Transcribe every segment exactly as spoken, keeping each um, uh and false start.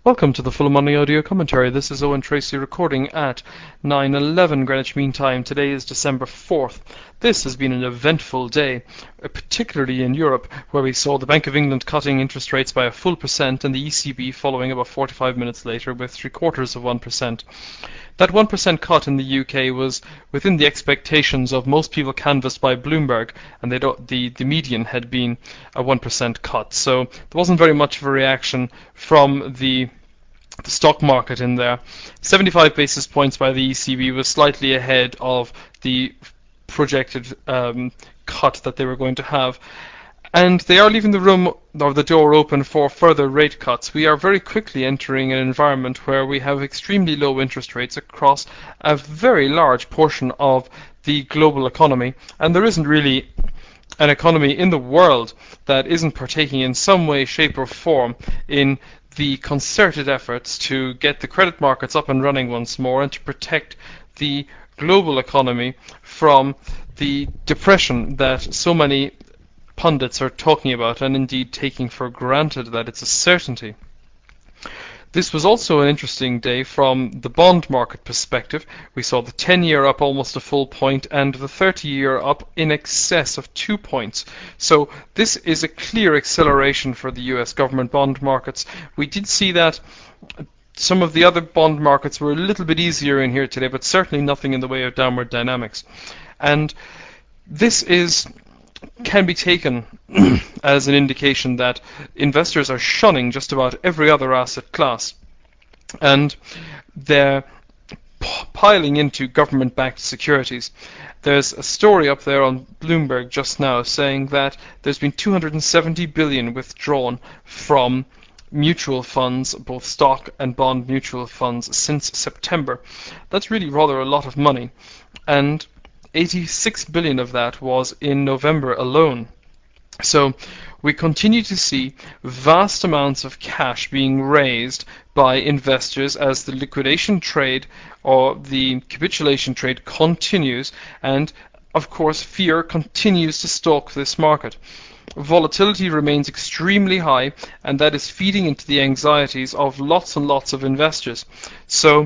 Welcome to the Full Money audio commentary. This is Owen Tracy recording at nine eleven Greenwich Mean Time. Today is December fourth. This has been an eventful day, uh, particularly in Europe, where we saw the Bank of England cutting interest rates by a full percent and the E C B following about forty-five minutes later with three quarters of one percent. That one percent cut in the U K was within the expectations of most people canvassed by Bloomberg, and they don't, the, the median had been a one percent cut. So there wasn't very much of a reaction from the, the stock market in there. seventy-five basis points by the E C B was slightly ahead of the projected um, cut that they were going to have. And they are leaving the room or the door open for further rate cuts. We are very quickly entering an environment where we have extremely low interest rates across a very large portion of the global economy, and there isn't really an economy in the world that isn't partaking in some way, shape or form in the concerted efforts to get the credit markets up and running once more and to protect the global economy from the depression that so many pundits are talking about and indeed taking for granted that it's a certainty. This was also an interesting day from the bond market perspective. We saw the ten-year up almost a full point and the thirty-year up in excess of two points. So this is a clear acceleration for the U S government bond markets. We did see that some of the other bond markets were a little bit easier in here today, but certainly nothing in the way of downward dynamics. And this is can be taken as an indication that investors are shunning just about every other asset class, and they're p- piling into government-backed securities. There's a story up there on Bloomberg just now saying that there's been two hundred seventy billion withdrawn from mutual funds, both stock and bond mutual funds, since September. That's really rather a lot of money, and eighty-six billion of that was in November alone. So we continue to see vast amounts of cash being raised by investors as the liquidation trade or the capitulation trade continues, and of course fear continues to stalk this market. Volatility remains extremely high, and that is feeding into the anxieties of lots and lots of investors. So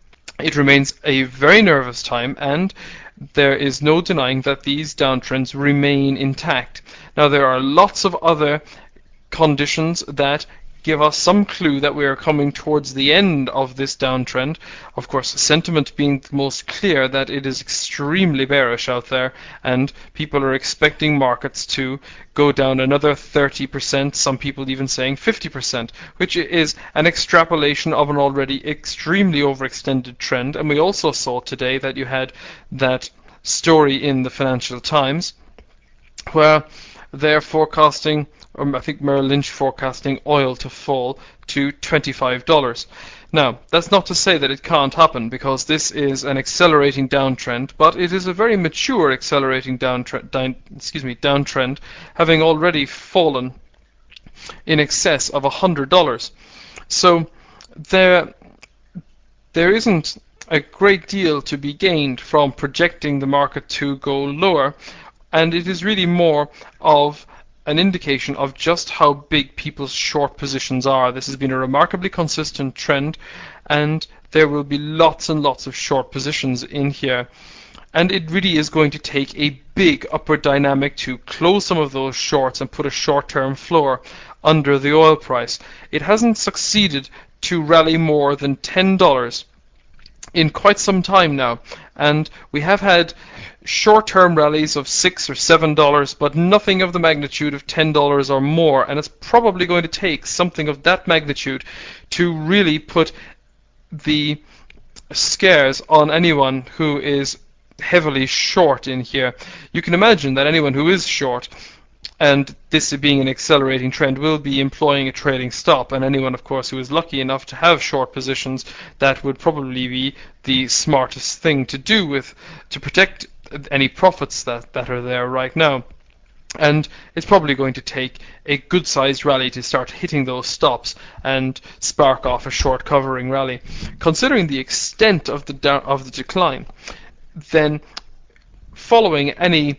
it remains a very nervous time, and there is no denying that these downtrends remain intact. Now, there are lots of other conditions that give us some clue that we are coming towards the end of this downtrend. Of course, sentiment being the most clear that it is extremely bearish out there, and people are expecting markets to go down another thirty percent, some people even saying fifty percent, which is an extrapolation of an already extremely overextended trend. And we also saw today that you had that story in the Financial Times where they're forecasting, or I think Merrill Lynch forecasting oil to fall to twenty-five dollars. Now, that's not to say that it can't happen, because this is an accelerating downtrend, but it is a very mature accelerating downtrend, down, excuse me, downtrend, having already fallen in excess of one hundred dollars. So there, there isn't a great deal to be gained from projecting the market to go lower, and it is really more of an indication of just how big people's short positions are. This has been a remarkably consistent trend, and there will be lots and lots of short positions in here. And it really is going to take a big upward dynamic to close some of those shorts and put a short-term floor under the oil price. It hasn't succeeded to rally more than ten dollars in quite some time now, and we have had short-term rallies of six or seven dollars, but nothing of the magnitude of ten dollars or more. And it's probably going to take something of that magnitude to really put the scares on anyone who is heavily short in here. You can imagine that anyone who is short, and this being an accelerating trend, will be employing a trailing stop. And anyone, of course, who is lucky enough to have short positions, that would probably be the smartest thing to do with to protect any profits that, that are there right now. And it's probably going to take a good-sized rally to start hitting those stops and spark off a short covering rally. Considering the extent of the down, of the decline, then following any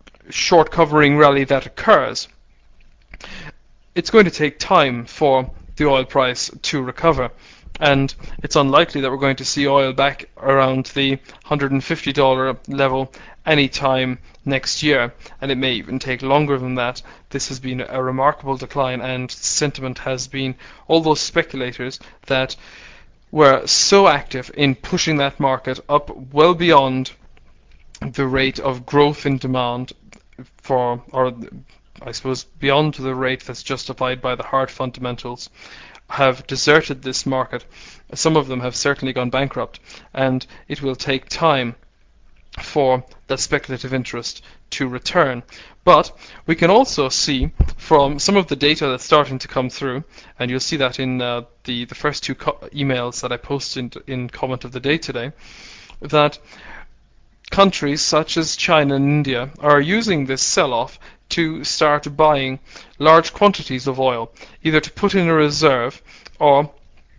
short covering rally that occurs, it's going to take time for the oil price to recover. And it's unlikely that we're going to see oil back around the one hundred fifty dollars level anytime next year, and it may even take longer than that. This has been a remarkable decline, and sentiment has been, all those speculators that were so active in pushing that market up well beyond the rate of growth in demand for, or I suppose beyond the rate that's justified by the hard fundamentals, have deserted this market. Some of them have certainly gone bankrupt, and it will take time for that speculative interest to return. But we can also see from some of the data that's starting to come through, and you'll see that in uh, the, the first two co- emails that I posted in, in comment of the day today, that countries such as China and India are using this sell-off to start buying large quantities of oil, either to put in a reserve or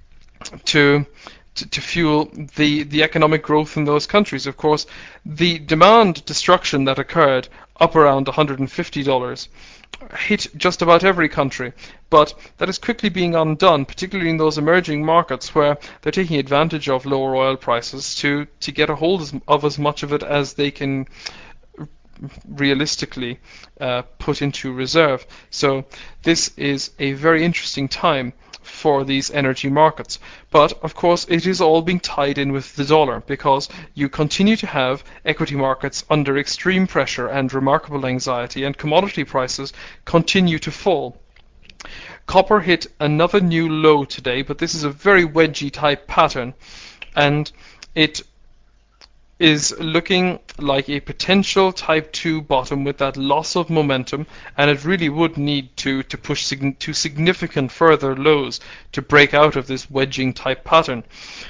to to, to fuel the, the economic growth in those countries. Of course, the demand destruction that occurred up around one hundred fifty dollars hit just about every country, but that is quickly being undone, particularly in those emerging markets where they're taking advantage of lower oil prices to, to get a hold of as much of it as they can realistically uh, put into reserve. So this is a very interesting time for these energy markets. But of course it is all being tied in with the dollar, because you continue to have equity markets under extreme pressure and remarkable anxiety, and commodity prices continue to fall. Copper hit another new low today, but this is a very wedgy type pattern, and it is looking like a potential type two bottom with that loss of momentum, and it really would need to, to push sig- to significant further lows to break out of this wedging type pattern.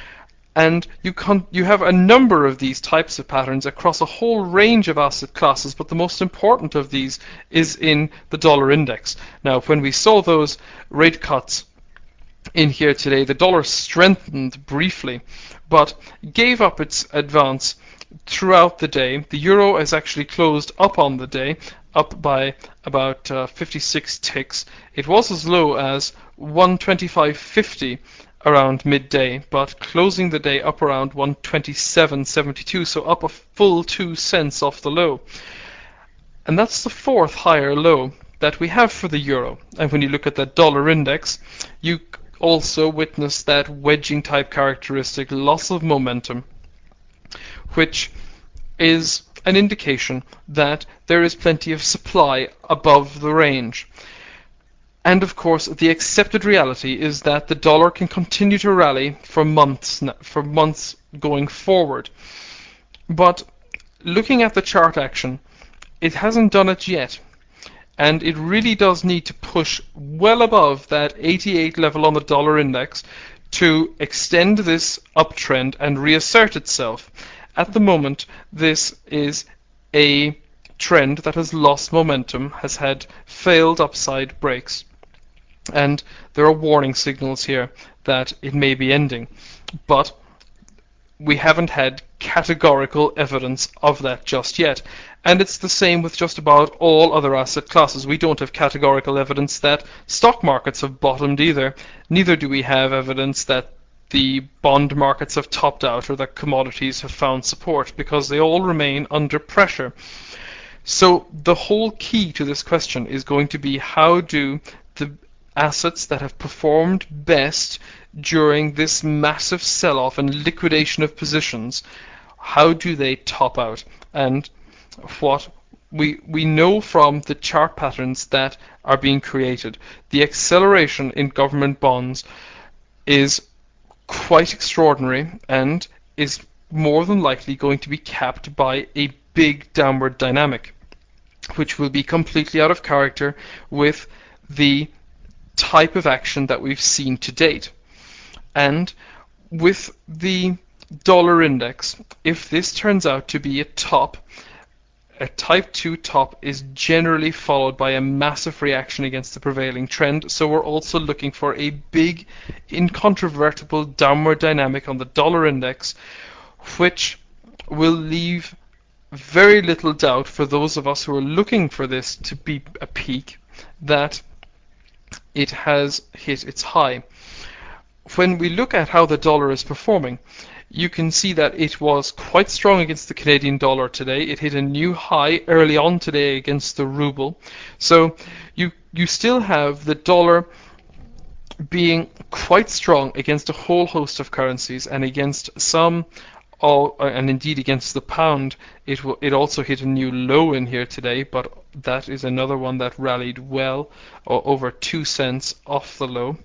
And you con- you have a number of these types of patterns across a whole range of asset classes, but the most important of these is in the dollar index. Now, when we saw those rate cuts in here today, the dollar strengthened briefly, but gave up its advance throughout the day. The euro is actually closed up on the day, up by about uh, fifty-six ticks. It was as low as one twenty-five fifty around midday, but closing the day up around one twenty-seven seventy-two, so up a full two cents off the low. And that's the fourth higher low that we have for the euro. And when you look at that dollar index, you also witness that wedging type characteristic, loss of momentum, which is an indication that there is plenty of supply above the range. And of course, the accepted reality is that the dollar can continue to rally for months, for months going forward. But looking at the chart action, it hasn't done it yet. And it really does need to push well above that eighty-eight level on the dollar index to extend this uptrend and reassert itself. At the moment, this is a trend that has lost momentum, has had failed upside breaks. And there are warning signals here that it may be ending. But we haven't had categorical evidence of that just yet. And it's the same with just about all other asset classes. We don't have categorical evidence that stock markets have bottomed either. Neither do we have evidence that the bond markets have topped out or that commodities have found support, because they all remain under pressure. So the whole key to this question is going to be, how do the assets that have performed best during this massive sell-off and liquidation of positions, how do they top out? And what we we know from the chart patterns that are being created, the acceleration in government bonds is quite extraordinary and is more than likely going to be capped by a big downward dynamic, which will be completely out of character with the type of action that we've seen to date. And with the dollar index, if this turns out to be a top, a type two top is generally followed by a massive reaction against the prevailing trend. So we're also looking for a big, incontrovertible downward dynamic on the dollar index, which will leave very little doubt for those of us who are looking for this to be a peak, that it has hit its high. When we look at how the dollar is performing, you can see that it was quite strong against the Canadian dollar today. It hit a new high early on today against the ruble. So you you still have the dollar being quite strong against a whole host of currencies, and against some, all, and indeed against the pound. It will, it also hit a new low in here today, but that is another one that rallied well, or over two cents off the low.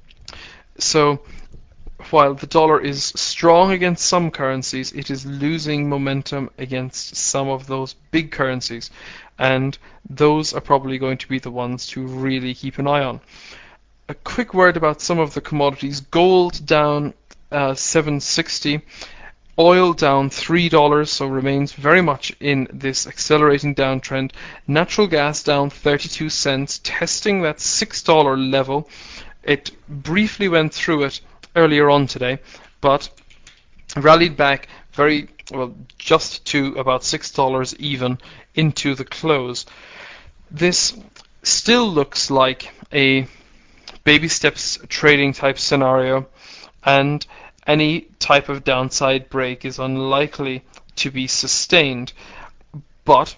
So while the dollar is strong against some currencies, it is losing momentum against some of those big currencies, and those are probably going to be the ones to really keep an eye on. A quick word about some of the commodities. Gold down uh, seven sixty, oil down three dollars, so remains very much in this accelerating downtrend. Natural gas down thirty-two cents, testing that six dollar level. It briefly went through it earlier on today, but rallied back very well, just to about six dollars even into the close. This still looks like a baby steps trading type scenario, and any type of downside break is unlikely to be sustained, but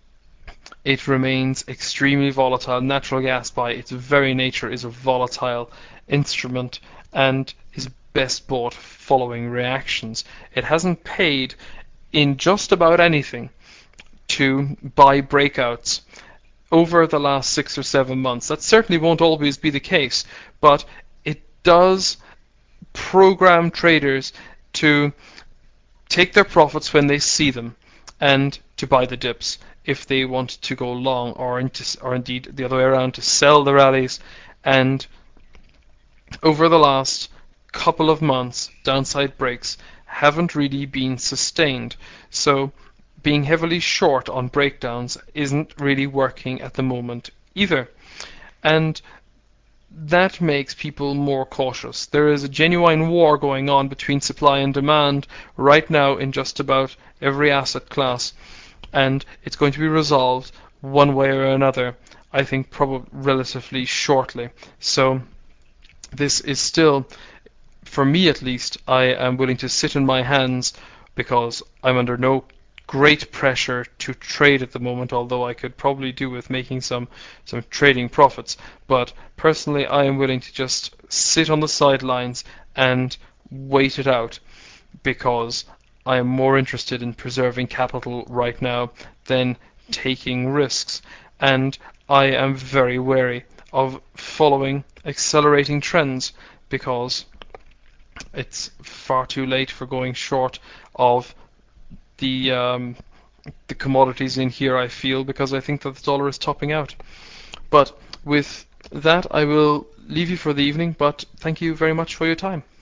it remains extremely volatile. Natural gas, by its very nature, is a volatile instrument and is best bought following reactions. It hasn't paid in just about anything to buy breakouts over the last six or seven months. That certainly won't always be the case, but it does program traders to take their profits when they see them and to buy the dips if they want to go long, or, into, or indeed the other way around, to sell the rallies. And over the last couple of months, downside breaks haven't really been sustained. So being heavily short on breakdowns isn't really working at the moment either. And that makes people more cautious. There is a genuine war going on between supply and demand right now in just about every asset class, and it's going to be resolved one way or another, I think probably relatively shortly. So this is still, for me at least, I am willing to sit in my hands because I'm under no great pressure to trade at the moment, although I could probably do with making some some trading profits. But personally, I am willing to just sit on the sidelines and wait it out, because I am more interested in preserving capital right now than taking risks. And I am very wary of following accelerating trends, because it's far too late for going short of the um, the commodities in here, I feel, because I think that the dollar is topping out. But with that, I will leave you for the evening, but thank you very much for your time.